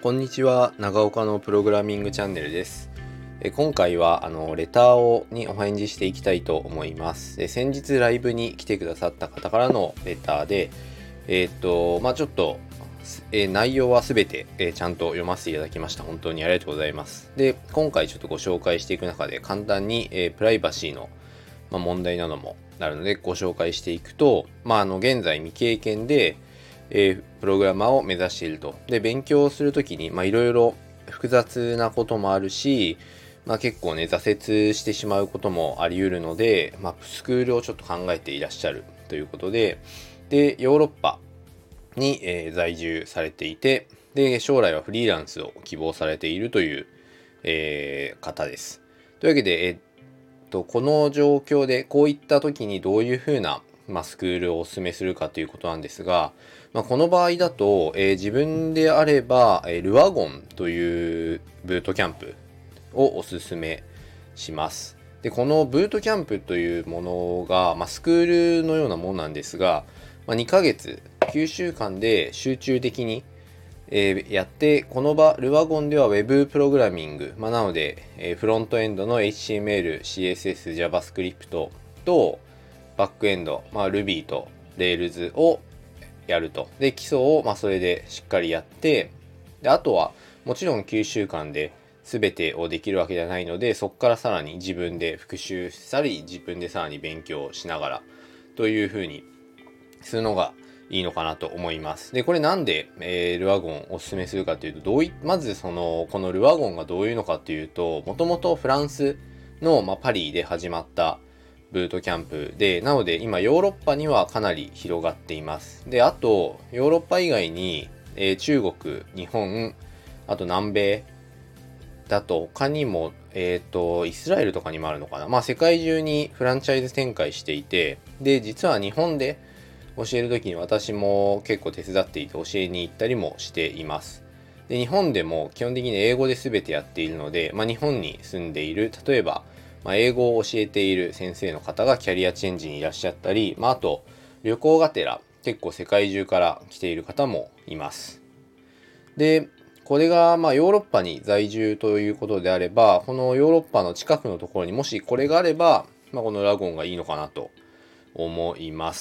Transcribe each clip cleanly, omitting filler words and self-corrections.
こんにちは、長岡のプログラミングチャンネルです。今回はレターにお返事していきたいと思います。先日ライブに来てくださった方からのレターで、ちょっと、内容はすべて、ちゃんと読ませていただきました。本当にありがとうございます。で、今回ちょっとご紹介していく中で簡単に、プライバシーの、問題などもあるのでご紹介していくと、現在未経験で、プログラマーを目指していると。で、勉強するときに、いろいろ複雑なこともあるし、結構ね、挫折してしまうこともあり得るので、スクールをちょっと考えていらっしゃるということで、で、ヨーロッパに、在住されていて、で、将来はフリーランスを希望されているという、方です。というわけで、この状況でこういった時にどういうふうな、スクールをお勧めするかということなんですが、この場合だと、自分であれば、ルワゴンというブートキャンプをお勧めします。で、このブートキャンプというものが、スクールのようなものなんですが、2ヶ月、9週間で集中的にやって、このルワゴンでは Web プログラミング、なので、フロントエンドの HTML、CSS、JavaScript と、バックエンド、Ruby と Rails をやると。で、基礎を、それでしっかりやって、で、あとは、もちろん9週間で全てをできるわけではないので、そこからさらに自分で復習したり、自分でさらに勉強しながら、というふうにするのがいいのかなと思います。で、これなんで、ルワゴンをおすすめするかというと、まずこのルワゴンがどういうのかというと、もともとフランスの、パリで始まったブートキャンプで、なので今ヨーロッパにはかなり広がっています。で、あと、ヨーロッパ以外に、中国、日本、あと南米だと他にも、イスラエルとかにもあるのかな。世界中にフランチャイズ展開していて、で、実は日本で教えるときに私も結構手伝っていて教えに行ったりもしています。で、日本でも基本的に英語で全てやっているので、日本に住んでいる、例えば、英語を教えている先生の方がキャリアチェンジにいらっしゃったり、あと、旅行がてら結構世界中から来ている方もいます。で、これがヨーロッパに在住ということであれば、このヨーロッパの近くのところにもしこれがあれば、このラゴンがいいのかなと思います。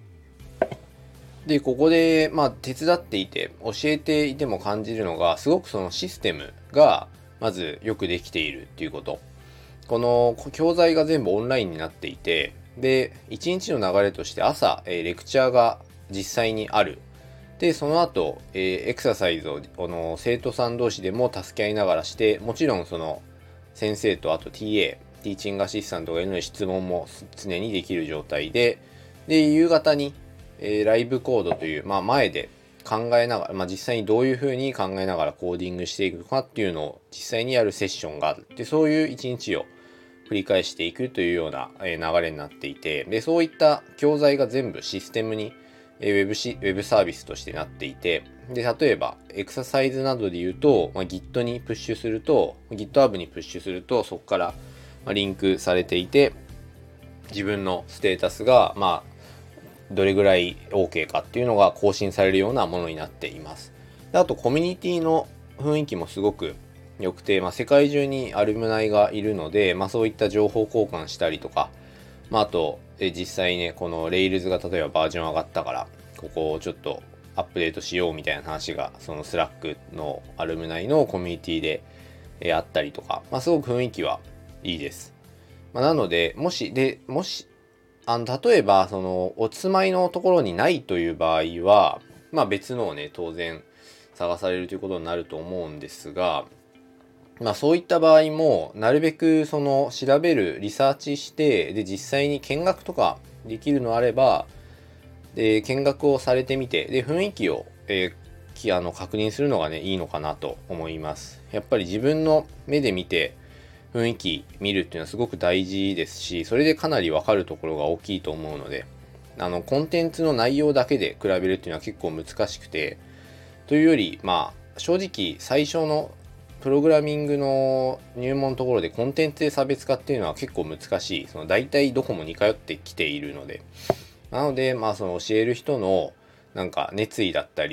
で、ここで、手伝っていて、教えていても感じるのが、すごくそのシステムが、まずよくできているっていうこと。この教材が全部オンラインになっていて、で、一日の流れとして朝、レクチャーが実際にある。で、その後、エクササイズを、生徒さん同士でも助け合いながらして、もちろんその、先生とあと TA、ティーチングアシスタントがいるので質問も常にできる状態で、で、夕方に、ライブコードという、前で考えながら、実際にどういうふうに考えながらコーディングしていくかっていうのを実際にやるセッションがある。で、そういう一日を繰り返していくというような流れになっていて、で、そういった教材が全部システムにウェブサービスとしてなっていて、で、例えば、エクササイズなどで言うと、Git にプッシュすると、GitHub にプッシュすると、そこからリンクされていて、自分のステータスが、どれぐらい OK かっていうのが更新されるようなものになっています。で、あとコミュニティの雰囲気もすごく良くて、世界中にアルムナイがいるので、そういった情報交換したりとか、あと、実際ね、この Rails が例えばバージョン上がったから、ここをちょっとアップデートしようみたいな話が、その Slack のアルムナイのコミュニティで、あったりとか、すごく雰囲気はいいです。なので、もし、例えば、お住まいのところにないという場合は、別のをね、当然探されるということになると思うんですが、そういった場合も、なるべく調べる、リサーチして、で、実際に見学とかできるのあれば、で、見学をされてみて、で、雰囲気を、確認するのがね、いいのかなと思います。やっぱり自分の目で見て、雰囲気見るっていうのはすごく大事ですし、それでかなりわかるところが大きいと思うので、コンテンツの内容だけで比べるっていうのは結構難しくて、というより、正直最初のプログラミングの入門のところでコンテンツで差別化っていうのは結構難しい。大体どこも似通ってきているので。なので、教える人のなんか熱意だったり、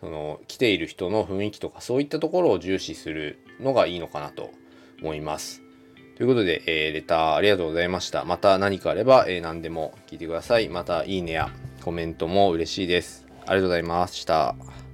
その来ている人の雰囲気とかそういったところを重視するのがいいのかなと思います。ということで、レターありがとうございました。また何かあれば、何でも聞いてください。またいいねやコメントも嬉しいです。ありがとうございました。